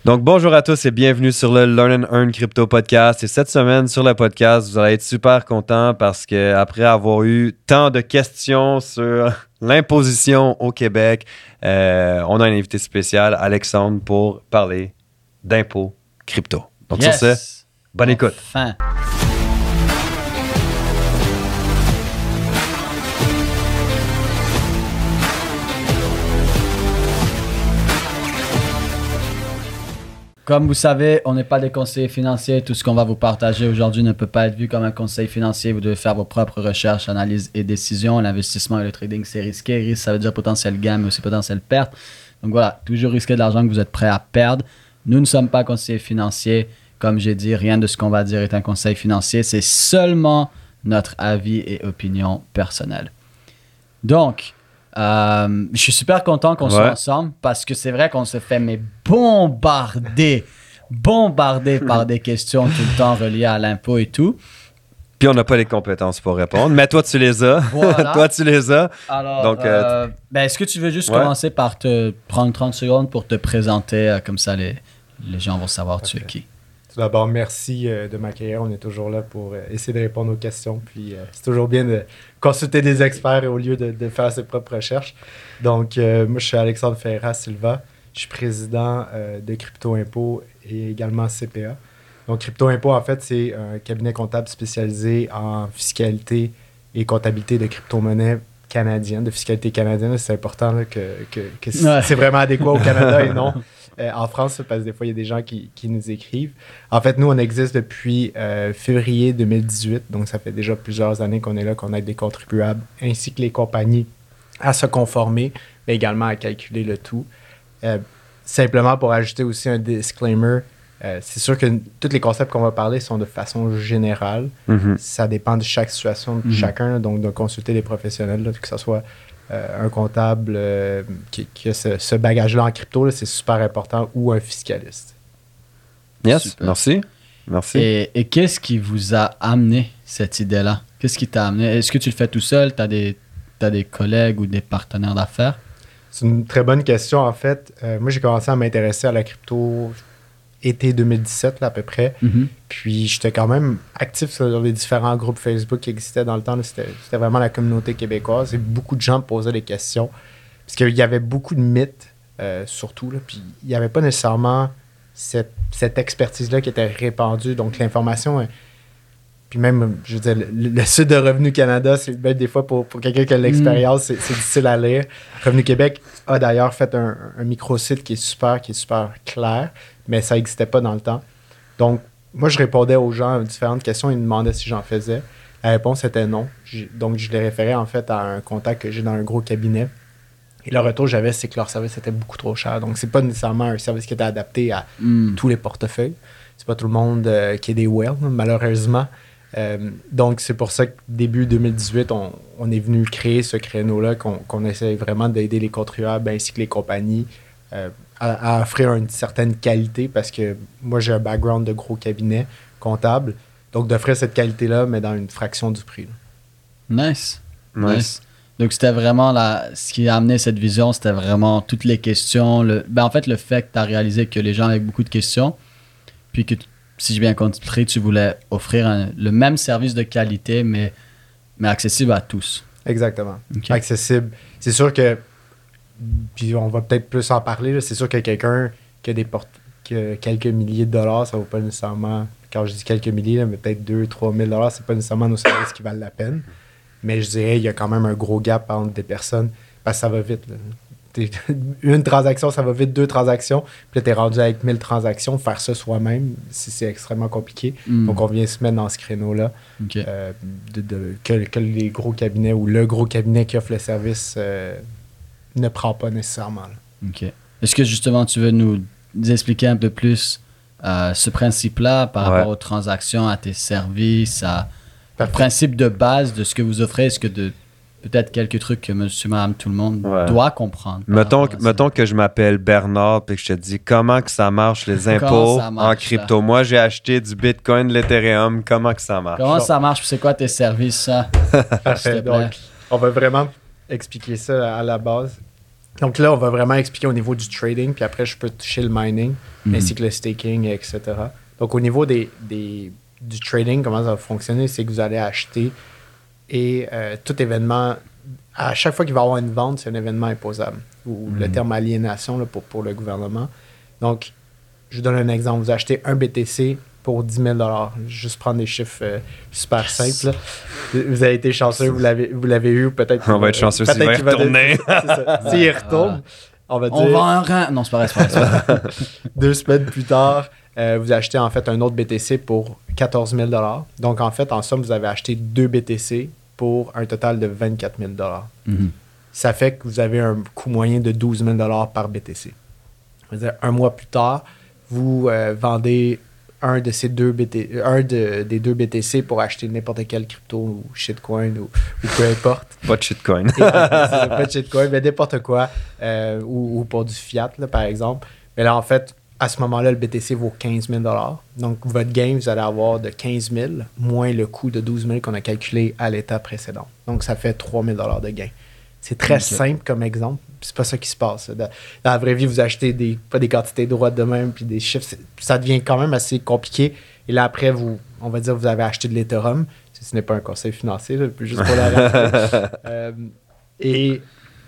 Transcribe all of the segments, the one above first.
Donc, bonjour à tous et bienvenue sur le Learn and Earn Crypto Podcast. Et cette semaine, sur le podcast, vous allez être super content parce qu'après avoir eu tant de questions sur l'imposition au Québec, on a un invité spécial, Alexandre, pour parler d'impôts crypto. Donc, sur ce, bonne écoute. Enfin. Comme vous savez, on n'est pas des conseillers financiers. Tout ce qu'on va vous partager aujourd'hui ne peut pas être vu comme un conseil financier. Vous devez faire vos propres recherches, analyses et décisions. L'investissement et le trading, c'est risqué. Risque, ça veut dire potentiel gain, mais aussi potentiel perte. Donc voilà, toujours risquer de l'argent que vous êtes prêt à perdre. Nous ne sommes pas conseillers financiers. Comme j'ai dit, rien de ce qu'on va dire est un conseil financier. C'est seulement notre avis et opinion personnelle. Donc, je suis super content qu'on soit ensemble parce que c'est vrai qu'on se fait bombarder par des questions tout le temps reliées à l'impôt et tout. Puis on n'a pas les compétences pour répondre, mais toi tu les as. Voilà. Toi tu les as. Alors, donc, est-ce que tu veux juste commencer par te prendre 30 secondes pour te présenter, comme ça les gens vont savoir tu es qui. Tout d'abord, merci de m'accueillir. On est toujours là pour essayer de répondre aux questions. Puis c'est toujours bien de consulter des experts au lieu de faire ses propres recherches. Donc, moi, je suis Alexandre Ferreira Silva. Je suis président de Crypto Impôt et également CPA. Donc, Crypto Impôt, en fait, c'est un cabinet comptable spécialisé en fiscalité et comptabilité de crypto-monnaies canadiennes, de fiscalité canadienne. C'est important là, que c'est vraiment adéquat au Canada et non en France, parce que des fois, il y a des gens qui nous écrivent. En fait, nous, on existe depuis février 2018, donc ça fait déjà plusieurs années qu'on est là, qu'on aide les contribuables ainsi que les compagnies à se conformer, mais également à calculer le tout. Simplement pour ajouter aussi un disclaimer, c'est sûr que tous les concepts qu'on va parler sont de façon générale. Mm-hmm. Ça dépend de chaque situation de chacun, donc de consulter les professionnels, là, que ce soit un comptable qui a ce bagage-là en crypto, là, c'est super important, ou un fiscaliste. Yes, super. Merci. Et qu'est-ce qui vous a amené cette idée-là? Qu'est-ce qui t'a amené? Est-ce que tu le fais tout seul? T'as des collègues ou des partenaires d'affaires? C'est une très bonne question, en fait. Moi, j'ai commencé à m'intéresser à la crypto été 2017, là, à peu près. Mm-hmm. Puis, j'étais quand même actif sur les différents groupes Facebook qui existaient dans le temps. Là, c'était vraiment la communauté québécoise. Et beaucoup de gens me posaient des questions. Parce qu'il y avait beaucoup de mythes, surtout. Là, puis, il n'y avait pas nécessairement cette expertise-là qui était répandue. Donc, l'information... Puis même, je veux dire, le site de Revenu Canada, c'est ben, des fois pour quelqu'un qui a l'expérience, c'est difficile à lire. Revenu Québec a d'ailleurs fait un micro-site qui est super clair, mais ça n'existait pas dans le temps. Donc, moi, je répondais aux gens à différentes questions. Ils me demandaient si j'en faisais. La réponse était non. Donc, je les référais en fait à un contact que j'ai dans un gros cabinet. Et le retour que j'avais, c'est que leur service était beaucoup trop cher. Donc, c'est pas nécessairement un service qui était adapté à tous les portefeuilles. C'est pas tout le monde qui est des whales, malheureusement. Donc, c'est pour ça que début 2018, on est venu créer ce créneau-là, qu'on essaie vraiment d'aider les contribuables ainsi que les compagnies à offrir une certaine qualité, parce que moi, j'ai un background de gros cabinet comptable, donc d'offrir cette qualité-là, mais dans une fraction du prix. Nice. Donc, c'était vraiment ce qui a amené cette vision, c'était vraiment toutes les questions. En fait, le fait que tu as réalisé que les gens avaient beaucoup de questions, puis que si j'ai bien compris, tu voulais offrir le même service de qualité, mais accessible à tous. Exactement. Okay. Accessible. C'est sûr que, puis on va peut-être plus en parler, là, c'est sûr que quelqu'un qui a quelques milliers de dollars, ça ne vaut pas nécessairement, quand je dis quelques milliers, là, mais peut-être 2-3 000 $, c'est pas nécessairement nos services qui valent la peine. Mais je dirais qu'il y a quand même un gros gap entre des personnes, parce que ça va vite. Là. Une transaction, ça va vite, 2 transactions. Puis là, t'es rendu avec 1000 transactions. Faire ça soi-même, c'est extrêmement compliqué. Donc, on vient se mettre dans ce créneau-là. Okay. Que les gros cabinets ou le gros cabinet qui offre le service ne prend pas nécessairement. Là. OK. Est-ce que justement, tu veux nous expliquer un peu plus ce principe-là par rapport aux transactions, à tes services, le principe de base de ce que vous offrez? Est-ce que peut-être quelques trucs que monsieur, madame, tout le monde doit comprendre. Mettons que je m'appelle Bernard et que je te dis comment que ça marche les impôts en crypto. Là? Moi, j'ai acheté du Bitcoin, de l'Ethereum. Comment que ça marche? Comment ça marche? C'est quoi tes services, ça? Parfait. Donc, on va vraiment expliquer ça à la base. Donc là, on va vraiment expliquer au niveau du trading, puis après, je peux toucher le mining, ainsi que le staking, etc. Donc, au niveau du trading, comment ça va fonctionner, c'est que vous allez acheter et tout événement, à chaque fois qu'il va y avoir une vente, c'est un événement imposable, ou le terme aliénation là, pour le gouvernement. Donc, je vous donne un exemple. Vous achetez un BTC pour 10 000 $. Juste prendre des chiffres super simples. Là. Vous avez été chanceux, vous l'avez eu, peut-être. On va être chanceux s'il va y retourner. S'il retourne, on va dire. On va en rang. Non, c'est pas vrai. 2 semaines plus tard, vous achetez en fait un autre BTC pour 14 000 $. Donc, en fait, en somme, vous avez acheté 2 BTC pour un total de 24 000 $. Ça fait que vous avez un coût moyen de 12 000 $ par BTC. C'est-à-dire, un mois plus tard, vous vendez des deux BTC pour acheter n'importe quel crypto ou shitcoin ou peu importe. Pas de shitcoin. Pas de shitcoin, mais n'importe quoi. Ou pour du fiat, là, par exemple. Mais là, en fait, à ce moment-là, le BTC vaut 15 000 $. Donc, votre gain, vous allez avoir de 15 000 moins le coût de 12 000 qu'on a calculé à l'état précédent. Donc, ça fait 3 000 $ de gain. C'est très simple comme exemple. C'est pas ça qui se passe. Dans la vraie vie, vous achetez pas des quantités droites de même, puis des chiffres. Ça devient quand même assez compliqué. Et là, après, on va dire vous avez acheté de l'Ethereum. Ce n'est pas un conseil financier, là, juste pour la rappeler. Et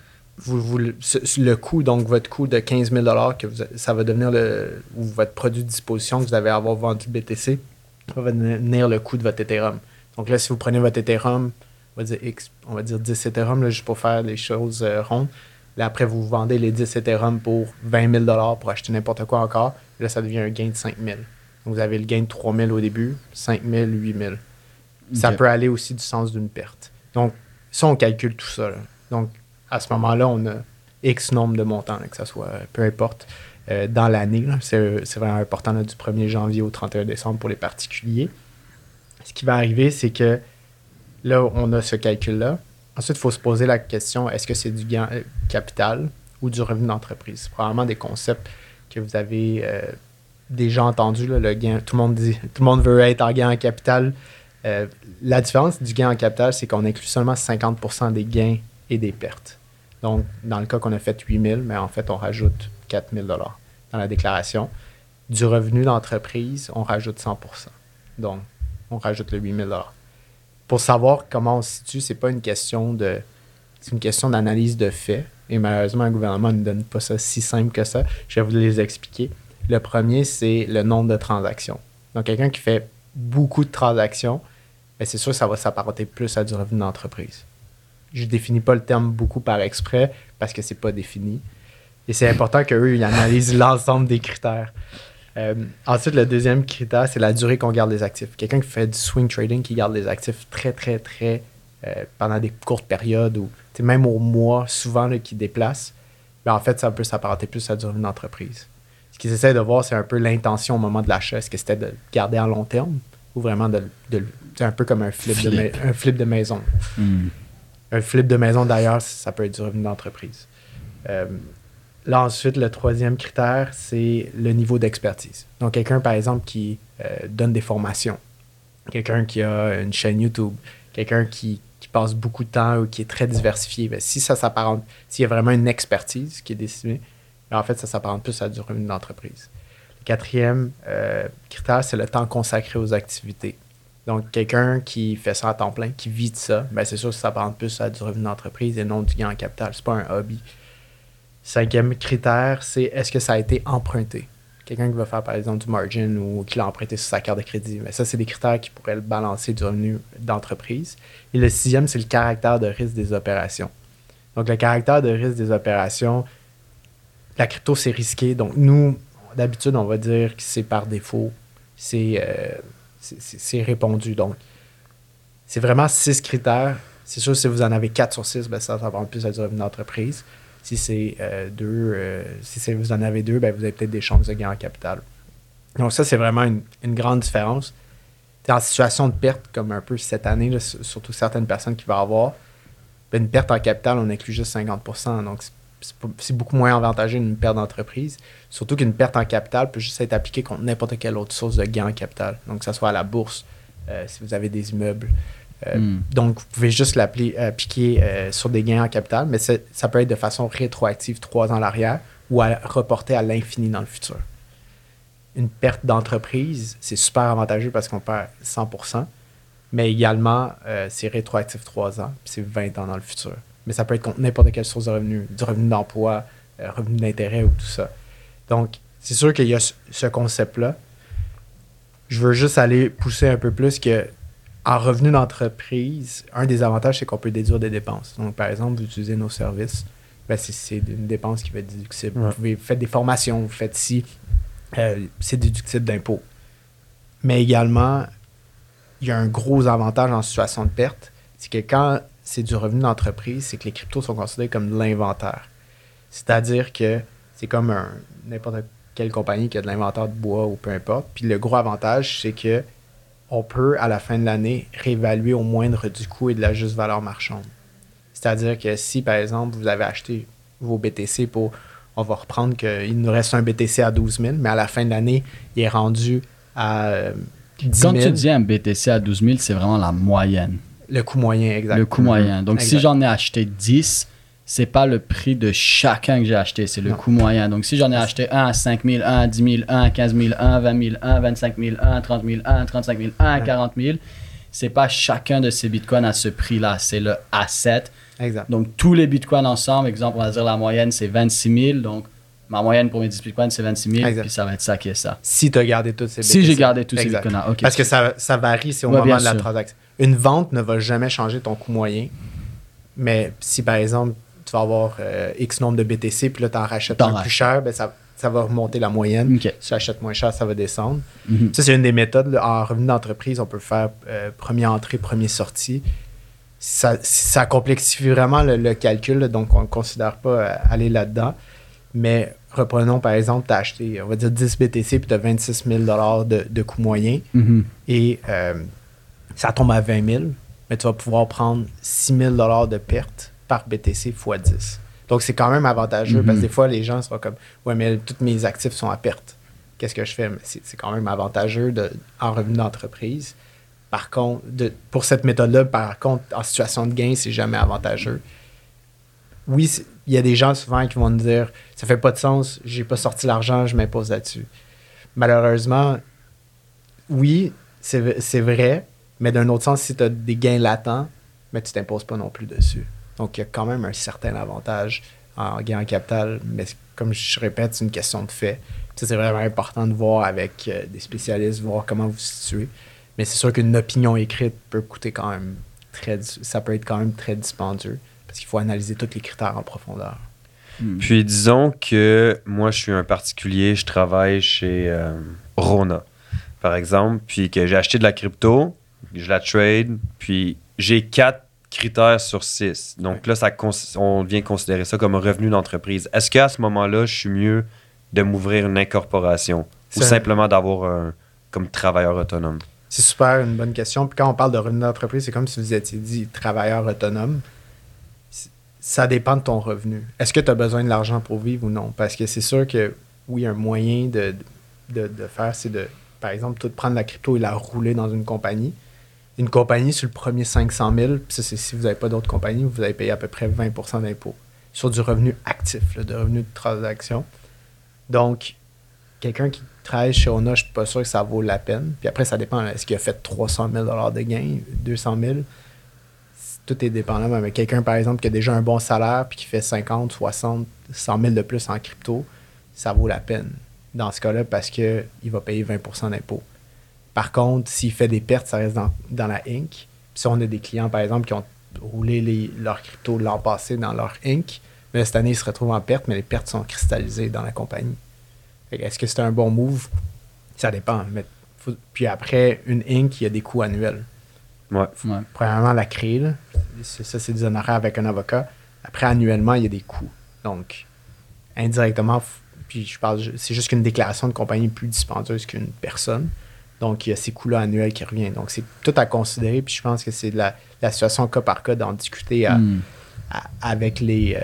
le coût, donc votre coût de 15 000 $, ça va devenir ou votre produit de disposition que vous avez à avoir vendu le BTC, ça va devenir le coût de votre Ethereum. Donc là, si vous prenez votre Ethereum, on va dire 10 Ethereum, là, juste pour faire les choses rondes. Là, après, vous vendez les 10 Ethereum pour 20 000 $ pour acheter n'importe quoi encore. Là, ça devient un gain de 5 000. Donc, vous avez le gain de 3 000 au début, 5 000, 8 000. Ça peut aller aussi du sens d'une perte. Donc, ça, on calcule tout ça. Là. Donc, à ce moment-là, on a X nombre de montants, là, que ça soit, peu importe, dans l'année. Là. C'est vraiment important, là, du 1er janvier au 31 décembre pour les particuliers. Ce qui va arriver, c'est que là, on a ce calcul-là. Ensuite, il faut se poser la question, est-ce que c'est du gain capital ou du revenu d'entreprise? C'est probablement des concepts que vous avez déjà entendus. Là, le gain, tout le monde veut être en gain en capital. La différence du gain en capital, c'est qu'on inclut seulement 50% des gains et des pertes. Donc, dans le cas qu'on a fait 8 000, mais en fait, on rajoute 4 000 $ dans la déclaration. Du revenu d'entreprise, on rajoute 100%. Donc, on rajoute le 8 000 $. Pour savoir comment on se situe, c'est une question d'analyse de faits. Et malheureusement, le gouvernement ne donne pas ça si simple que ça. Je vais vous les expliquer. Le premier, c'est le nombre de transactions. Donc, quelqu'un qui fait beaucoup de transactions, bien, c'est sûr que ça va s'apparenter plus à du revenu d'entreprise. Je ne définis pas le terme beaucoup par exprès parce que c'est pas défini. Et c'est important qu'eux, ils analysent l'ensemble des critères. Ensuite, le deuxième critère, c'est la durée qu'on garde les actifs. Quelqu'un qui fait du swing trading, qui garde les actifs très, très, très pendant des courtes périodes ou même au mois, souvent, là, qui déplace, ben, en fait, ça peut s'apparenter plus à du revenu d'entreprise. Ce qu'ils essaient de voir, c'est un peu l'intention au moment de l'achat. Est-ce que c'était de le garder à long terme ou vraiment c'est un peu comme un flip de maison. Un flip de maison, d'ailleurs, ça peut être du revenu d'entreprise. Là, ensuite, le troisième critère, c'est le niveau d'expertise. Donc, quelqu'un, par exemple, qui donne des formations, quelqu'un qui a une chaîne YouTube, quelqu'un qui passe beaucoup de temps ou qui est très diversifié, bien, si ça s'apparente, s'il y a vraiment une expertise qui est décidée, bien, en fait, ça s'apparente plus à du revenu d'entreprise. Le quatrième critère, c'est le temps consacré aux activités. Donc, quelqu'un qui fait ça à temps plein, qui vit de ça, bien, c'est sûr que ça s'apparente plus à du revenu d'entreprise et non du gain en capital. C'est pas un hobby. Cinquième critère, c'est est-ce que ça a été emprunté? Quelqu'un qui va faire, par exemple, du margin ou qui l'a emprunté sur sa carte de crédit. Mais ça, c'est des critères qui pourraient le balancer du revenu d'entreprise. Et le sixième, c'est le caractère de risque des opérations. Donc, le caractère de risque des opérations, la crypto, c'est risqué. Donc, nous, d'habitude, on va dire que c'est par défaut. C'est répondu. Donc, c'est vraiment 6 critères. C'est sûr, si vous en avez 4 sur 6, ben ça va prendre plus à du revenu d'entreprise. Si c'est vous en avez 2, ben vous avez peut-être des chances de gain en capital. Donc ça, c'est vraiment une grande différence. T'es en situation de perte, comme un peu cette année, là, surtout certaines personnes qui vont avoir, ben une perte en capital, on inclut juste 50%. Donc c'est beaucoup moins avantageux d'une perte d'entreprise. Surtout qu'une perte en capital peut juste être appliquée contre n'importe quelle autre source de gain en capital. Donc que ce soit à la bourse, si vous avez des immeubles, Donc, vous pouvez juste l'appliquer sur des gains en capital, mais ça peut être de façon rétroactive 3 ans en arrière ou à reporter à l'infini dans le futur. Une perte d'entreprise, c'est super avantageux parce qu'on perd 100%, mais également, c'est rétroactif 3 ans, puis c'est 20 ans dans le futur. Mais ça peut être contre n'importe quelle source de revenus, du revenu d'emploi, revenu d'intérêt ou tout ça. Donc, c'est sûr qu'il y a ce concept-là. Je veux juste aller pousser un peu plus que en revenu d'entreprise, un des avantages, c'est qu'on peut déduire des dépenses. Donc, par exemple, vous utilisez nos services, ben c'est une dépense qui va être déductible. Ouais. Vous faites des formations, vous faites ci, c'est déductible d'impôt. Mais également, il y a un gros avantage en situation de perte, c'est que quand c'est du revenu d'entreprise, c'est que les cryptos sont considérés comme de l'inventaire. C'est-à-dire que c'est comme n'importe quelle compagnie qui a de l'inventaire de bois ou peu importe. Puis le gros avantage, c'est que on peut, à la fin de l'année, réévaluer au moindre du coût et de la juste valeur marchande. C'est-à-dire que si, par exemple, vous avez acheté vos BTC on va reprendre qu'il nous reste un BTC à 12 000, mais à la fin de l'année, il est rendu à 10 000. Quand tu dis un BTC à 12 000, c'est vraiment la moyenne. Le coût moyen, exact. Le coût moyen. Donc, exact. si j'en ai acheté 10, c'est pas le prix de chacun que j'ai acheté, c'est le coût moyen. Donc, si j'en ai acheté un à 5 000, un à 10 000, un à 15 000, un à 20 000, un à 25 000, un à 30 000, un à 35 000, un à 40 000, c'est pas chacun de ces bitcoins à ce prix-là, c'est le asset. Exact. Donc, tous les bitcoins ensemble, exemple, on va dire la moyenne, c'est 26 000. Donc, ma moyenne pour mes 10 bitcoins, c'est 26 000. Exact. Puis ça va être ça qui est ça. Si tu as gardé tous ces BTC. Si j'ai gardé tous ces Exact. bitcoins-là. OK. Parce que ça varie, c'est au Ouais, moment bien de la sûr. transaction. Une vente ne va jamais changer ton coût moyen. Mais si, par exemple, tu vas avoir X nombre de BTC, puis là, tu en rachètes un plus cher, ben ça va remonter la moyenne. OK. Si tu achètes moins cher, ça va descendre. Mhm. Ça, c'est une des méthodes. Là. En revenu d'entreprise, on peut faire première entrée, première sortie. Ça complexifie vraiment le calcul, là, donc on ne considère pas aller là-dedans. Mais reprenons, par exemple, tu as acheté, on va dire 10 BTC, puis tu as 26 000 de coût moyen. Mhm. Et ça tombe à 20 000, mais tu vas pouvoir prendre 6 000 de perte par BTC x 10. Donc, c'est quand même avantageux parce que des fois, les gens seront comme « Ouais, mais tous mes actifs sont à perte. Qu'est-ce que je fais? » Mais c'est quand même avantageux en revenu d'entreprise. Par contre, pour cette méthode-là, par contre, en situation de gain, c'est jamais avantageux. Oui, il y a des gens souvent qui vont me dire « Ça fait pas de sens, j'ai pas sorti l'argent, je m'impose là-dessus. » Malheureusement, oui, c'est vrai, mais d'un autre sens, si tu as des gains latents, mais tu t'imposes pas non plus dessus. Donc, il y a quand même un certain avantage en gain en capital, mais comme je répète, c'est une question de fait. Ça, c'est vraiment important de voir avec des spécialistes, voir comment vous vous situez. Mais c'est sûr qu'une opinion écrite peut coûter quand même ça peut être quand même très dispendieux parce qu'il faut analyser tous les critères en profondeur. Puis disons que moi, je suis un particulier, je travaille chez Rona, par exemple, puis que j'ai acheté de la crypto, je la trade, puis j'ai 4 critères sur 6. Donc là, on vient considérer ça comme un revenu d'entreprise. Est-ce qu'à ce moment-là, je suis mieux de m'ouvrir une incorporation ou simplement d'avoir comme travailleur autonome? C'est super, une bonne question. Puis quand on parle de revenu d'entreprise, c'est comme si vous étiez dit travailleur autonome. Ça dépend de ton revenu. Est-ce que tu as besoin de l'argent pour vivre ou non? Parce que c'est sûr que, oui, un moyen de faire, c'est de, par exemple, tout prendre la crypto et la rouler dans une compagnie. Une compagnie, sur le premier 500 000, puis ça, c'est si vous n'avez pas d'autres compagnies, vous allez payer à peu près 20% d'impôts sur du revenu actif, là, de revenu de transaction. Donc, quelqu'un qui travaille chez Ona, je ne suis pas sûr que ça vaut la peine. Puis après, ça dépend. Est-ce qu'il a fait 300 000 de gains, 200 000? Tout est dépendant. Mais quelqu'un, par exemple, qui a déjà un bon salaire puis qui fait 50, 60, 100 000 de plus en crypto, ça vaut la peine dans ce cas-là parce qu'il va payer 20% d'impôts. Par contre, s'il fait des pertes, ça reste dans la Inc. Puis si on a des clients, par exemple, qui ont roulé leur crypto l'an passé dans leur Inc., mais cette année, ils se retrouvent en perte, mais les pertes sont cristallisées dans la compagnie. Est-ce que c'est un bon move? Ça dépend. Mais puis après, une Inc., il y a des coûts annuels. Ouais. Premièrement, la créer, là, ça, c'est des honoraires avec un avocat. Après, annuellement, il y a des coûts. Donc, indirectement, puis c'est juste qu'une déclaration de compagnie est plus dispendieuse qu'une personne. Donc, il y a ces coûts-là annuels qui reviennent. Donc, c'est tout à considérer. Puis, je pense que c'est de la situation cas par cas d'en discuter avec les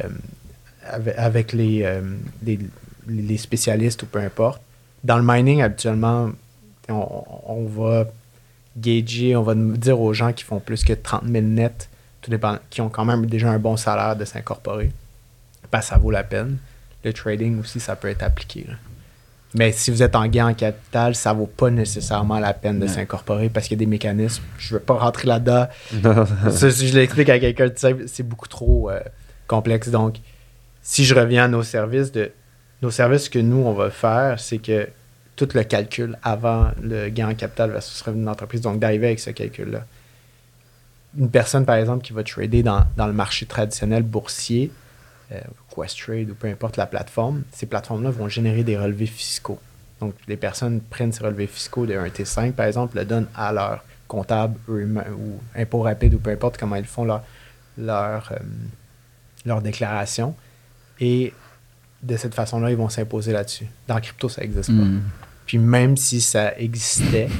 spécialistes ou peu importe. Dans le mining, habituellement, on va gager, on va dire aux gens qui font plus que 30 000 net, tout dépend, qui ont quand même déjà un bon salaire de s'incorporer. Parce que ça vaut la peine. Le trading aussi, ça peut être appliqué. Là. Mais si vous êtes en gain en capital, ça vaut pas nécessairement la peine de s'incorporer parce qu'il y a des mécanismes. Je veux pas rentrer là-dedans. Ça, si je l'explique à quelqu'un de simple, c'est beaucoup trop complexe. Donc, si je reviens à nos services, ce que nous, on va faire, c'est que tout le calcul avant le gain en capital versus revenu d'entreprise, donc d'arriver avec ce calcul-là. Une personne, par exemple, qui va trader dans le marché traditionnel boursier, Questrade ou peu importe la plateforme, ces plateformes-là vont générer des relevés fiscaux. Donc, les personnes prennent ces relevés fiscaux de 1T5, par exemple, le donnent à leur comptable ou impôt rapide ou peu importe comment ils font leur déclaration. Et de cette façon-là, ils vont s'imposer là-dessus. Dans la crypto, ça n'existe pas. Puis même si ça existait,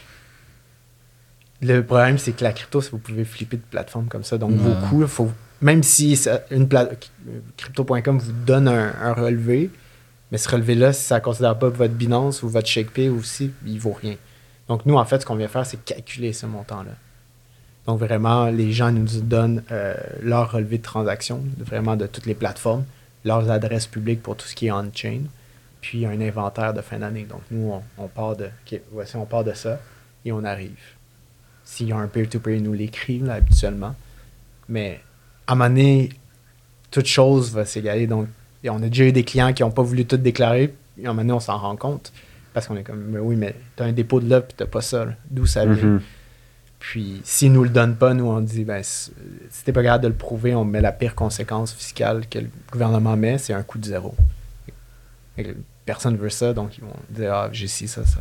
le problème, c'est que la crypto, vous pouvez flipper de plateforme comme ça. Donc, vos coûts, même si crypto.com vous donne un relevé, mais ce relevé-là, si ça ne considère pas votre Binance ou votre ShakePay aussi, il ne vaut rien. Donc, nous, en fait, ce qu'on vient faire, c'est calculer ce montant-là. Donc, vraiment, les gens nous donnent leur relevé de transaction, vraiment de toutes les plateformes, leurs adresses publiques pour tout ce qui est on-chain, puis un inventaire de fin d'année. Donc, nous, on part de ça et on arrive. S'il y a un peer-to-peer, ils nous l'écrivent là, habituellement. Mais à un moment donné, toute chose va s'égaler. Donc, on a déjà eu des clients qui n'ont pas voulu tout déclarer. Et à un moment donné, on s'en rend compte. Parce qu'on est comme, mais oui, mais tu as un dépôt de là, puis tu n'as pas ça. Là. D'où ça vient? Puis, s'ils ne nous le donnent pas, nous, on dit, ben, si tu n'es pas capable de le prouver, on met la pire conséquence fiscale que le gouvernement met, c'est un coût de zéro. Et personne ne veut ça, donc ils vont dire, ah, j'ai ci, ça.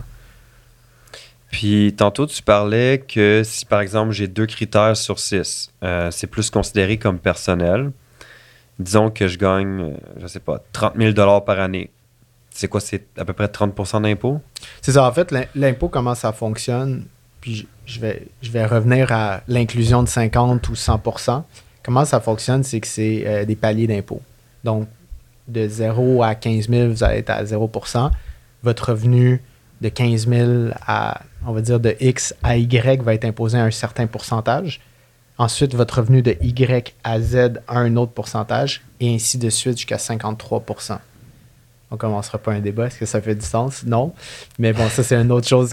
Puis, tantôt, tu parlais que si, par exemple, j'ai 2 critères sur 6, c'est plus considéré comme personnel. Disons que je gagne, je sais pas, 30 000 $ par année. C'est quoi, c'est à peu près 30% d'impôt? C'est ça. En fait, l'impôt, comment ça fonctionne, puis je vais revenir à l'inclusion de 50 ou 100%. Comment ça fonctionne, c'est que c'est des paliers d'impôt. Donc, de 0 à 15 000, vous allez être à 0%. Votre revenu de 15 000 à, on va dire, de X à Y va être imposé à un certain pourcentage. Ensuite, votre revenu de Y à Z à un autre pourcentage, et ainsi de suite jusqu'à 53%. On ne commencera pas un débat. Est-ce que ça fait du sens? Non. Mais bon, ça, c'est une autre chose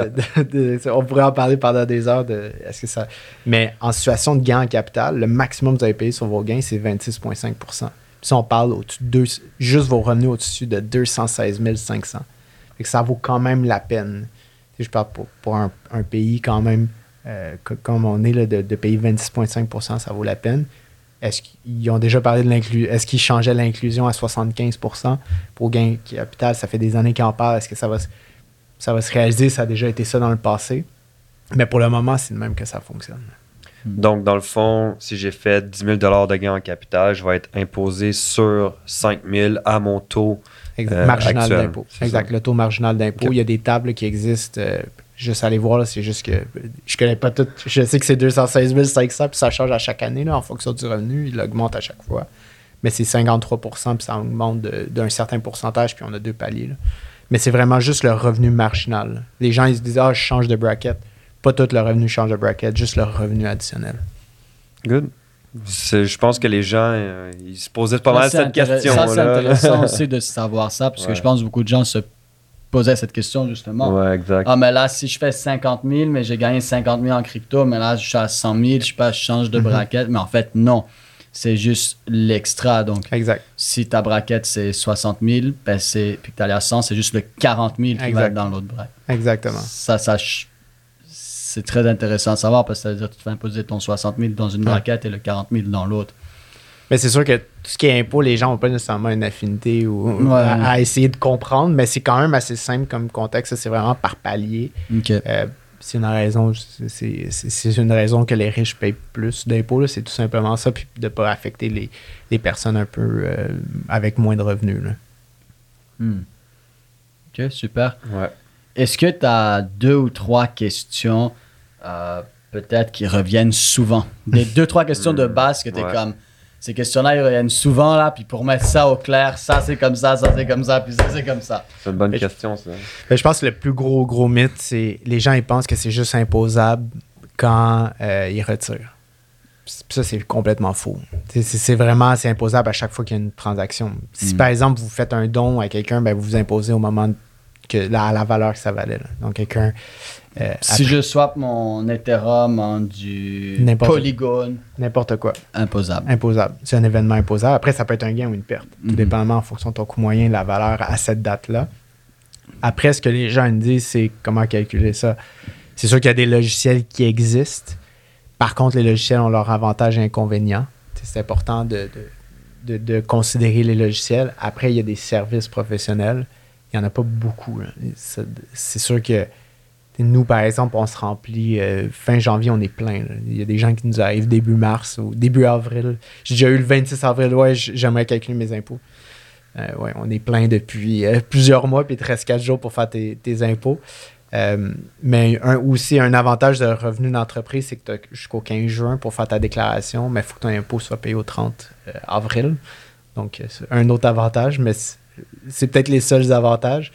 on pourrait en parler pendant des heures. Mais en situation de gain en capital, le maximum que vous avez payé sur vos gains, c'est 26,5%. Puis si on parle juste vos revenus au-dessus de 216 500. Fait que ça vaut quand même la peine. Je parle pour un pays quand même, comme on est, là, de payer 26,5%, ça vaut la peine. Est-ce qu'ils ont déjà parlé de l'inclusion? Est-ce qu'ils changeaient l'inclusion à 75% pour gain capital? Ça fait des années qu'ils en parlent. Est-ce que ça va se réaliser? Ça a déjà été ça dans le passé. Mais pour le moment, c'est de même que ça fonctionne. Donc, dans le fond, si j'ai fait 10 000 $ de gain en capital, je vais être imposé sur 5 000 à mon taux marginal actuel. d'impôt. Exact, le taux marginal d'impôt. Okay. Il y a des tables qui existent. Juste aller voir, là, c'est juste que je connais pas tout. Je sais que c'est 216 500 puis ça change à chaque année là, en fonction du revenu. Il augmente à chaque fois. Mais c'est 53% puis ça augmente d'un certain pourcentage puis on a 2 paliers. Là. Mais c'est vraiment juste le revenu marginal. Là. Les gens, ils se disent « Ah, je change de bracket ». Pas tout le revenu change de bracket, juste le revenu additionnel. Good. Je pense que les gens, ils se posaient pas mal cette question. Ça, c'est intéressant aussi de savoir ça parce que je pense que beaucoup de gens se posaient cette question justement. Ouais, exact. Ah, mais là, si je fais 50 000, mais j'ai gagné 50 000 en crypto, mais là, je suis à 100 000, je sais pas, je change de bracket. Mais en fait, non. C'est juste l'extra. Donc, exact. Si ta bracket, c'est 60 000, ben puis que tu allé à 100, c'est juste le 40 000 qui va être dans l'autre bracket. Exactement. Ça c'est très intéressant à savoir parce que ça veut dire que tu fais imposer ton 60 000 dans une bracket et le 40 000 dans l'autre. Mais c'est sûr que tout ce qui est impôt, les gens n'ont pas nécessairement une affinité à essayer de comprendre, mais c'est quand même assez simple comme contexte. C'est vraiment par palier. Okay. C'est une raison, c'est une raison que les riches payent plus d'impôts. C'est tout simplement ça, puis de ne pas affecter les personnes un peu avec moins de revenus. Là. OK, super. Ouais. Est-ce que tu as 2 ou 3 questions peut-être qui reviennent souvent? Des 2-3 questions de base que tu es comme ces questions-là, ils reviennent souvent, là, puis pour mettre ça au clair, ça c'est comme ça c'est comme ça, puis ça c'est comme ça. C'est une bonne question, ça. Je pense que le plus gros mythe, c'est les gens ils pensent que c'est juste imposable quand ils retirent. Puis ça, c'est complètement faux. C'est imposable à chaque fois qu'il y a une transaction. Si par exemple, vous faites un don à quelqu'un, ben, vous vous imposez au moment à la valeur que ça valait. Là. Donc, quelqu'un. Si je swap mon Ethereum en du Polygon. N'importe quoi. Imposable. Imposable. C'est un événement imposable. Après, ça peut être un gain ou une perte. Tout dépendamment en fonction de ton coût moyen, de la valeur à cette date-là. Après, ce que les gens me disent, c'est comment calculer ça. C'est sûr qu'il y a des logiciels qui existent. Par contre, les logiciels ont leurs avantages et inconvénients. C'est important de considérer les logiciels. Après, il y a des services professionnels. Il n'y en a pas beaucoup. Là. C'est sûr que nous, par exemple, on se remplit fin janvier, on est plein. Là. Il y a des gens qui nous arrivent début mars ou début avril. J'ai déjà eu le 26 avril. Ouais, j'aimerais calculer mes impôts. Ouais, on est plein depuis plusieurs mois, puis il te reste 4 jours pour faire tes impôts. Mais aussi, un avantage de revenu d'entreprise, c'est que tu as jusqu'au 15 juin pour faire ta déclaration, mais il faut que ton impôt soit payé au 30 avril. Donc, c'est un autre avantage, mais c'est peut-être les seuls avantages.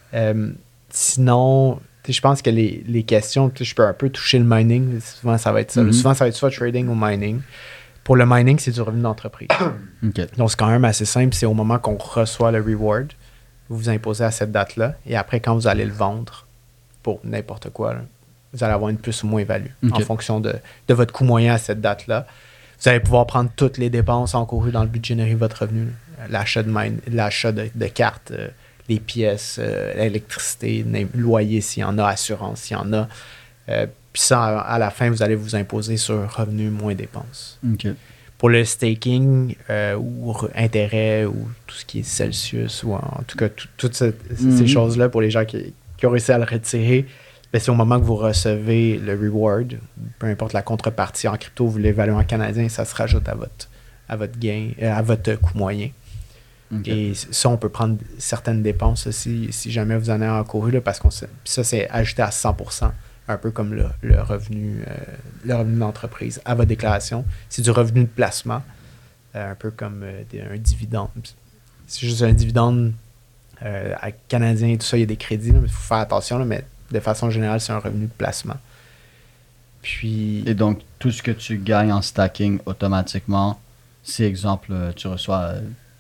Sinon, je pense que les questions, je peux un peu toucher le mining. Souvent, ça va être ça. Souvent, ça va être soit trading ou mining. Pour le mining, c'est du revenu d'entreprise. Okay. Donc, c'est quand même assez simple. C'est au moment qu'on reçoit le reward, vous vous imposez à cette date-là. Et après, quand vous allez le vendre pour n'importe quoi, là, vous allez avoir une plus ou moins value en fonction de votre coût moyen à cette date-là. Vous allez pouvoir prendre toutes les dépenses encourues dans le but de générer votre revenu. L'achat de cartes, les pièces, l'électricité, le loyer s'il y en a, assurance s'il y en a. Puis ça, à la fin, vous allez vous imposer sur revenu moins dépenses. Okay. Pour le staking ou intérêt ou tout ce qui est Celsius ou en tout cas toutes ces choses-là pour les gens qui ont réussi à le retirer, ben, c'est au moment que vous recevez le reward, peu importe la contrepartie en crypto, vous l'évaluez en canadien, ça se rajoute à votre gain, à votre coût moyen. Okay. Et ça, on peut prendre certaines dépenses aussi, si jamais vous en avez encouru, là, parce que ça, c'est ajouté à 100%, un peu comme le revenu d'entreprise à votre déclaration. C'est du revenu de placement, un peu comme un dividende. C'est juste un dividende canadien et tout ça, il y a des crédits, il faut faire attention, là, mais de façon générale, c'est un revenu de placement. Puis... Et donc, tout ce que tu gagnes en stacking automatiquement, si, exemple, tu reçois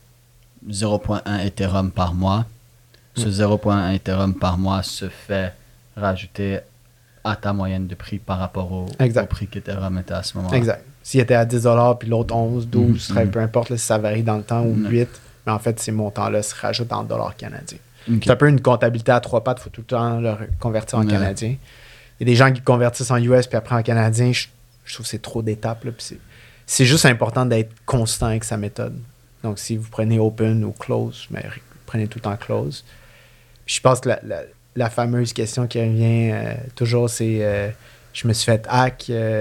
0.1 Ethereum par mois, ce 0.1 Ethereum par mois se fait rajouter à ta moyenne de prix par rapport au prix qu'Ethereum était à ce moment-là. Exact. S'il était à 10$ puis l'autre 11, 12, peu importe là, si ça varie dans le temps ou 8, mais en fait, ces montants-là se rajoutent en dollars canadiens. Okay. C'est un peu une comptabilité à 3 pattes, il faut tout le temps le convertir en canadien. Il y a des gens qui convertissent en US puis après en canadien, je trouve que c'est trop d'étapes. Là, puis c'est juste important d'être constant avec sa méthode. Donc, si vous prenez open ou close, mais prenez tout en close. Puis je pense que la fameuse question qui revient toujours, c'est je me suis fait hack.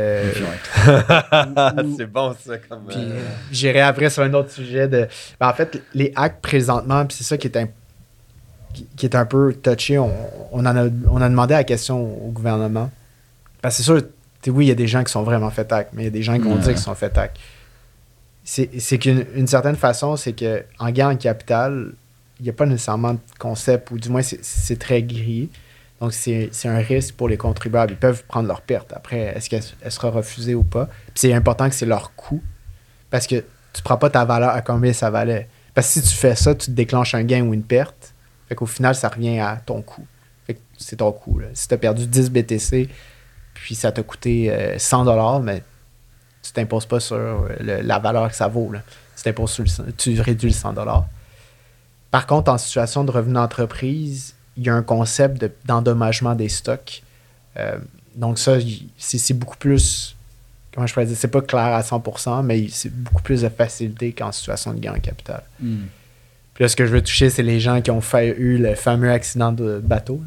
C'est bon, ça. Puis j'irai après sur un autre sujet. En fait, les hacks présentement, puis c'est ça qui est un peu touché. On a demandé la question au gouvernement. Parce que c'est sûr, oui, il y a des gens qui sont vraiment fait hack, mais il y a des gens qui vont dire qu'ils sont fait hack. C'est qu'une certaine façon, c'est qu'en gain en capital, il n'y a pas nécessairement de concept, ou du moins, c'est très gris. Donc, c'est un risque pour les contribuables. Ils peuvent prendre leur perte. Après, est-ce qu'elle sera refusée ou pas? Puis c'est important que c'est leur coût. Parce que tu ne prends pas ta valeur à combien ça valait. Parce que si tu fais ça, tu te déclenches un gain ou une perte. Fait qu'au final, ça revient à ton coût. Fait que c'est ton coût. Là. Si tu as perdu 10 BTC, puis ça t'a coûté 100$, mais tu ne t'imposes pas sur la valeur que ça vaut. Là. Tu réduis le 100$. Par contre, en situation de revenu d'entreprise, il y a un concept d'endommagement des stocks. Donc ça, c'est beaucoup plus, comment je pourrais dire, c'est pas clair à 100%, mais c'est beaucoup plus de facilité qu'en situation de gain en capital. Puis là, ce que je veux toucher, c'est les gens qui ont eu le fameux accident de bateau.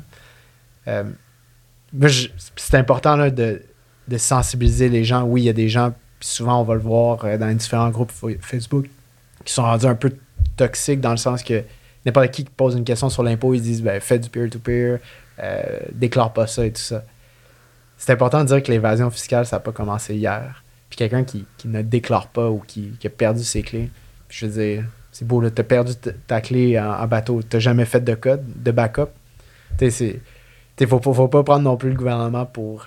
C'est important là, de sensibiliser les gens. Oui, il y a des gens, puis souvent on va le voir dans les différents groupes Facebook, qui sont rendus un peu toxiques dans le sens que n'importe qui pose une question sur l'impôt, ils disent fais du peer-to-peer, déclare pas ça et tout ça. C'est important de dire que l'évasion fiscale, ça n'a pas commencé hier. Puis quelqu'un qui ne déclare pas ou qui a perdu ses clés, je veux dire, c'est beau, là, t'as perdu ta clé en bateau, t'as jamais fait de code, de backup. Faut pas prendre non plus le gouvernement pour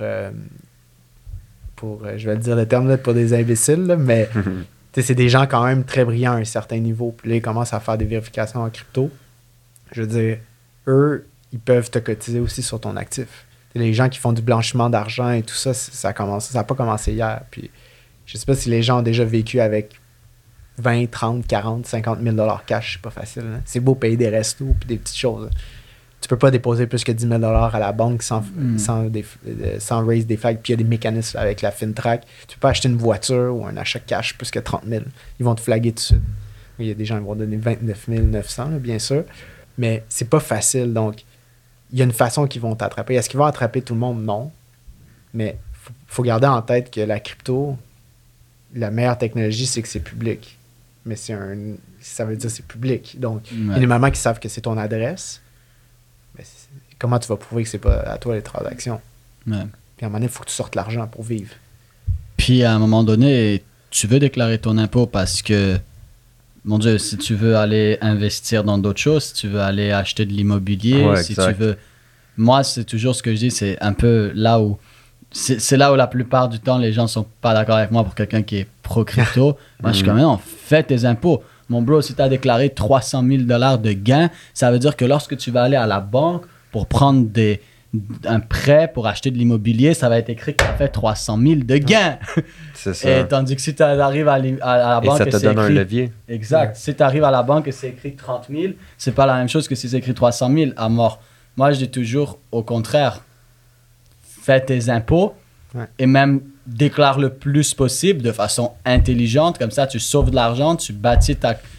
je vais le dire le terme, là, pour des imbéciles, là, mais c'est des gens quand même très brillants à un certain niveau. Puis là, ils commencent à faire des vérifications en crypto. Je veux dire, eux, ils peuvent te cotiser aussi sur ton actif. Les gens qui font du blanchiment d'argent et tout ça, ça n'a pas commencé hier. Puis je sais pas si les gens ont déjà vécu avec 20, 30, 40, 50 000 $ cash, c'est pas facile. Hein? C'est beau payer des restos puis des petites choses. Hein. Tu peux pas déposer plus que 10 000 $ à la banque sans raise des flags. Puis il y a des mécanismes avec la FinTrack. Tu peux pas acheter une voiture ou un achat cash plus que 30 000. Ils vont te flaguer tout de suite. Il y a des gens qui vont donner 29 900, là, bien sûr. Mais c'est pas facile. Donc, il y a une façon qu'ils vont t'attraper. Est-ce qu'ils vont attraper tout le monde? Non. Mais faut garder en tête que la crypto, la meilleure technologie, c'est que c'est public. Mais ça veut dire que c'est public. Donc, énormément qui savent que c'est ton adresse. Mais comment tu vas prouver que c'est pas à toi les transactions? Ouais. Puis à un moment donné, il faut que tu sortes l'argent pour vivre. Puis à un moment donné, tu veux déclarer ton impôt parce que, mon Dieu, si tu veux aller investir dans d'autres choses, si tu veux aller acheter de l'immobilier, si tu veux... Moi, c'est toujours ce que je dis, c'est un peu là où... C'est là où la plupart du temps, les gens sont pas d'accord avec moi pour quelqu'un qui est pro-crypto. Moi, je suis comme, non, fais tes impôts. Mon bro, si tu as déclaré 300 000 $ de gains, ça veut dire que lorsque tu vas aller à la banque pour prendre un prêt pour acheter de l'immobilier, ça va être écrit que tu as fait 300 000 de gains. C'est ça. Et tandis que si tu arrives à la banque... Et ça te donne un levier. Exact. Si tu arrives à la banque et c'est écrit 30 000, c'est pas la même chose que si c'est écrit 300 000 à mort. Moi, je dis toujours au contraire. Fais tes impôts et même déclare le plus possible de façon intelligente. Comme ça, tu sauves de l'argent, tu bâtis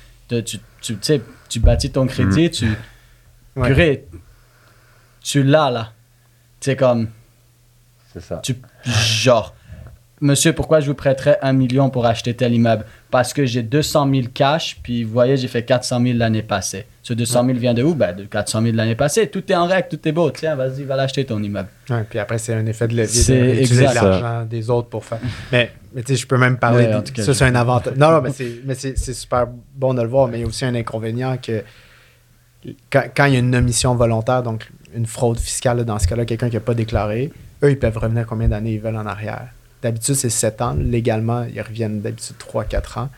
tu bâtis ton crédit, purée, tu l'as là. C'est comme... C'est ça. Genre, monsieur, pourquoi je vous prêterais 1 million pour acheter tel immeuble? Parce que j'ai 200 000 cash, puis vous voyez, j'ai fait 400 000 l'année passée. Ce 200 000 vient de où? Ben, de 400 000 l'année passée. Tout est en règle, tout est beau. Tiens, vas-y, va l'acheter ton immeuble. Ouais, puis après, c'est un effet de levier d'utiliser l'argent des autres pour faire. Mais tu sais, je peux même parler. Ça, c'est un avantage. Non, mais c'est super bon de le voir, mais il y a aussi un inconvénient que quand il y a une omission volontaire, donc une fraude fiscale, là, dans ce cas-là, quelqu'un qui n'a pas déclaré, eux, ils peuvent revenir combien d'années ils veulent en arrière. D'habitude, c'est 7 ans. Légalement, ils reviennent d'habitude 3-4 ans.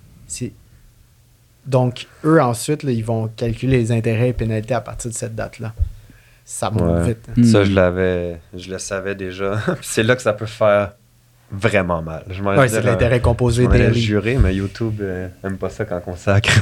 Donc, eux, ensuite, là, ils vont calculer les intérêts et pénalités à partir de cette date-là. Ça monte vite. Hein. Ça, je le savais déjà. C'est là que ça peut faire vraiment mal. C'est l'intérêt composé des juré, mais YouTube n'aime pas ça quand on sacre.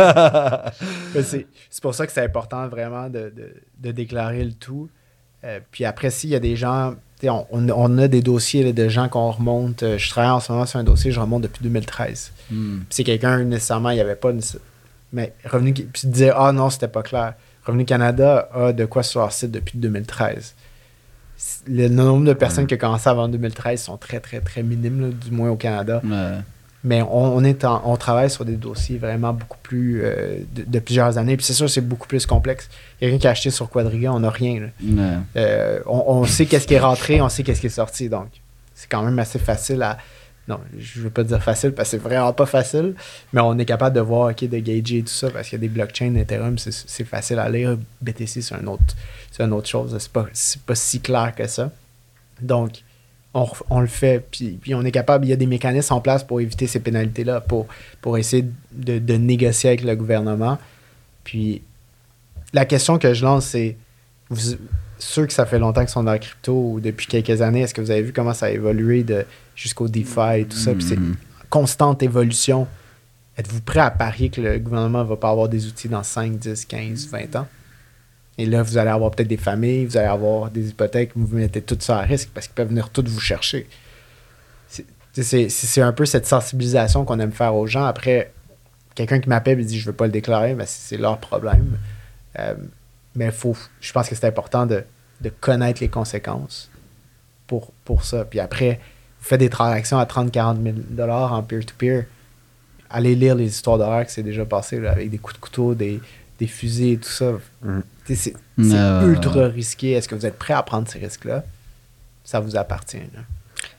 C'est pour ça que c'est important vraiment de déclarer le tout. Puis après, s'il y a des gens... On a des dossiers là, de gens qu'on remonte. Je travaille en ce moment sur un dossier, je remonte depuis 2013. Puis c'est quelqu'un, nécessairement, il n'y avait pas... Mais Revenu... Puis tu disais, ah non, c'était pas clair. Revenu Canada a de quoi sur leur site depuis 2013. Le nombre de personnes qui ont commencé avant 2013 sont très, très, très minimes, là, du moins au Canada. Mais on travaille sur des dossiers vraiment beaucoup plus de plusieurs années. Puis c'est sûr, c'est beaucoup plus complexe. Quelqu'un qui a acheté sur Quadriga, on n'a rien. On sait qu'est-ce qui est rentré, on sait qu'est-ce qui est sorti. Donc, c'est quand même assez facile à... Non, je ne veux pas dire facile parce que c'est vraiment pas facile. Mais on est capable de voir, OK, de gager tout ça parce qu'il y a des blockchains, Ethereum, c'est facile à lire. BTC, c'est une autre chose. C'est pas si clair que ça. Donc, on le fait, puis on est capable, il y a des mécanismes en place pour éviter ces pénalités-là, pour essayer de négocier avec le gouvernement. Puis la question que je lance, c'est ceux que ça fait longtemps qu'ils sont dans la crypto ou depuis quelques années, est-ce que vous avez vu comment ça a évolué jusqu'au DeFi et tout ça? Puis c'est une constante évolution. Êtes-vous prêt à parier que le gouvernement ne va pas avoir des outils dans 5, 10, 15, 20 ans? Et là, vous allez avoir peut-être des familles, vous allez avoir des hypothèques, vous mettez tout ça à risque parce qu'ils peuvent venir tout vous chercher. C'est un peu cette sensibilisation qu'on aime faire aux gens. Après, quelqu'un qui m'appelle et dit « je veux pas le déclarer », ben c'est leur problème. Mais je pense que c'est important de connaître les conséquences pour ça. Puis après, vous faites des transactions à 30-40 000 $ en peer-to-peer. Allez lire les histoires d'horreur que c'est déjà passé là, avec des coups de couteau, des fusils et tout ça. C'est ultra risqué. Est-ce que vous êtes prêt à prendre ces risques-là? Ça vous appartient. Là.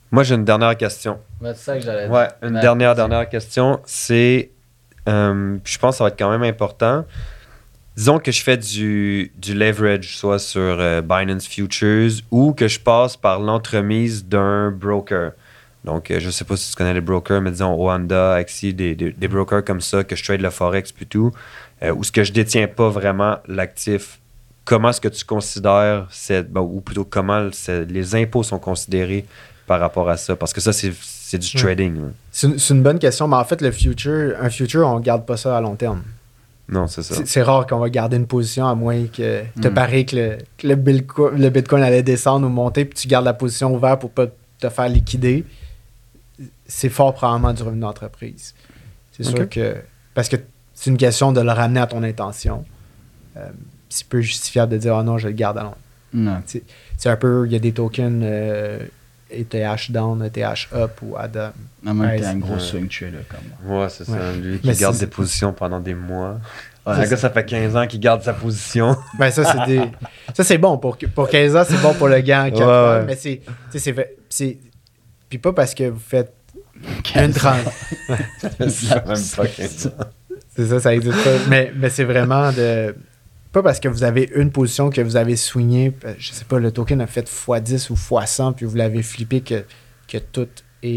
Moi, j'ai une dernière question. Ouais, c'est ça que j'allais dire. Ouais, une dernière question. C'est, je pense que ça va être quand même important. Disons que je fais du leverage, soit sur Binance Futures ou que je passe par l'entremise d'un broker. Donc, je ne sais pas si tu connais les brokers, mais disons Oanda, Axie, des brokers comme ça, que je trade le Forex puis tout, ou ce que je ne détiens pas vraiment l'actif. Comment est-ce que tu considères, ou plutôt comment les impôts sont considérés par rapport à ça? Parce que ça, c'est du trading. Hein. C'est une bonne question, mais en fait, un future, on ne garde pas ça à long terme. Non, c'est ça. C'est rare qu'on va garder une position à moins que tu paries que le Bitcoin allait descendre ou monter, puis tu gardes la position ouverte pour ne pas te faire liquider. C'est fort probablement du revenu d'entreprise. C'est sûr que... Parce que c'est une question de le ramener à ton intention. C'est peu justifiable de dire « Ah non, je le garde à long. » Non. C'est un peu... Il y a des tokens ETH down, ETH up ou ADA. À moins que t'es un gros swing trader comme moi. Ouais, c'est ça. Lui qui garde des positions pendant des mois. Un gars, ça fait 15 ans qu'il garde sa position. Ben ça, c'est bon. Pour 15 ans, c'est bon pour le gain en capital. Mais c'est... Puis pas parce que vous faites une 30. C'est même pas 15 ans. C'est ça existe pas. Mais c'est vraiment de... Pas parce que vous avez une position que vous avez swingé, je sais pas, le token a fait x10 ou x100, puis vous l'avez flippé que tout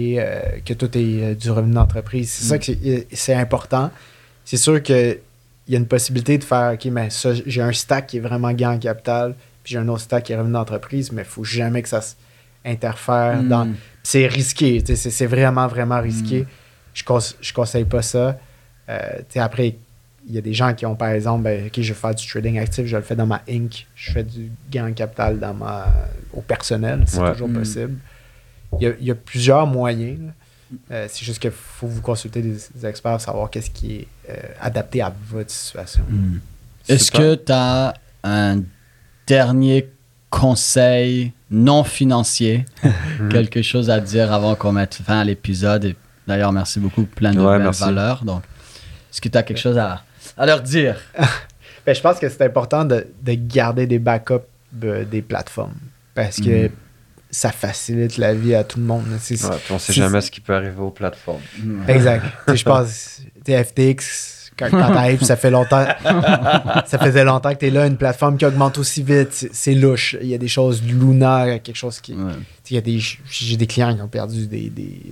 est du revenu d'entreprise. C'est ça que c'est important. C'est sûr qu'il y a une possibilité de faire, OK, mais ça, j'ai un stack qui est vraiment gain en capital, puis j'ai un autre stack qui est revenu d'entreprise, mais il faut jamais que ça interfère dans... C'est risqué, c'est vraiment, vraiment risqué. Je conseille pas ça. Après, il y a des gens qui ont, par exemple, OK, je vais faire du trading actif, je le fais dans ma Inc. Je fais du gain en capital au personnel, c'est toujours possible. Il y a plusieurs moyens. C'est juste qu'il faut vous consulter des experts pour savoir qu'est-ce qui est adapté à votre situation. Est-ce que tu as un dernier conseil non financier, quelque chose à dire avant qu'on mette fin à l'épisode? Et d'ailleurs, merci beaucoup, plein de belles valeurs. Donc, est-ce que tu as quelque chose à leur dire? Je pense que c'est important de garder des backups des plateformes parce que ça facilite la vie à tout le monde. On ne sait jamais ce qui peut arriver aux plateformes. Exact. Je pense, FTX, quand t'arrives, ça fait longtemps. Ça faisait longtemps que tu es là, une plateforme qui augmente aussi vite. C'est louche. Il y a des choses lunaires, quelque chose qui. J'ai des clients qui ont perdu des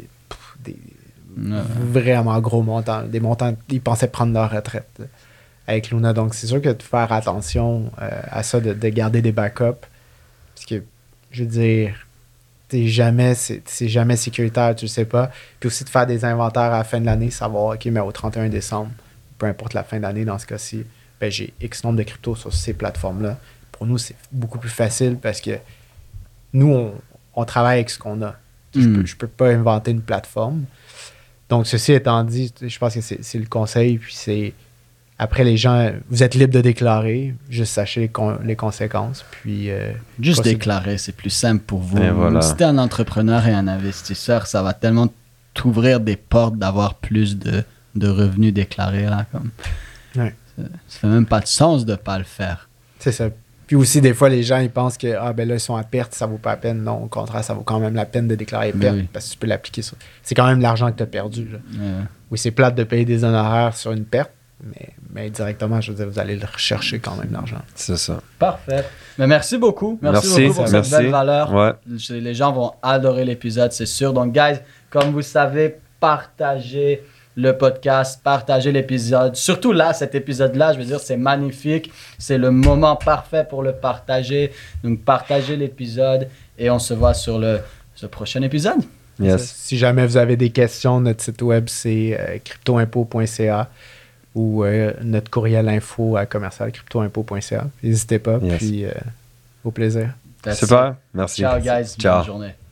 vraiment gros montants. Des montants, ils pensaient prendre leur retraite avec Luna. Donc, c'est sûr que de faire attention à ça, de garder des backups. Parce que, je veux dire, c'est jamais sécuritaire, tu le sais pas. Puis aussi de faire des inventaires à la fin de l'année, savoir, OK, mais au 31 décembre, peu importe la fin d'année dans ce cas-ci, j'ai X nombre de cryptos sur ces plateformes-là. Pour nous, c'est beaucoup plus facile parce que nous, on travaille avec ce qu'on a. Je peux pas inventer une plateforme. Donc, ceci étant dit, je pense que c'est le conseil. Puis c'est... Après, les gens, vous êtes libre de déclarer. Juste sachez les conséquences. Puis, juste déclarer, c'est plus simple pour vous. Voilà. Si tu es un entrepreneur et un investisseur, ça va tellement t'ouvrir des portes d'avoir plus de revenus déclarés. Là, comme. Ouais. Ça fait même pas de sens de ne pas le faire. C'est ça. Puis aussi, des fois, les gens, ils pensent que là, ils sont à perte, ça vaut pas la peine. Non, au contraire, ça vaut quand même la peine de déclarer perte parce que tu peux l'appliquer sur... C'est quand même de l'argent que tu as perdu. Là. Oui, c'est plate de payer des honoraires sur une perte, mais directement, je veux dire, vous allez le rechercher quand même, l'argent. C'est ça. Parfait. Mais merci beaucoup. Merci beaucoup pour cette belle valeur. Ouais. Les gens vont adorer l'épisode, c'est sûr. Donc, guys, comme vous savez, partagez le podcast, partagez l'épisode. Surtout là, cet épisode-là, je veux dire, c'est magnifique. C'est le moment parfait pour le partager. Donc, partagez l'épisode et on se voit sur le prochain épisode. Yes. Si jamais vous avez des questions, notre site web, c'est cryptoimpôt.ca ou notre courriel info à commercial-cryptoimpôt.ca. N'hésitez pas, puis au plaisir. Super. Merci. Ciao, guys. Ciao. Bonne journée.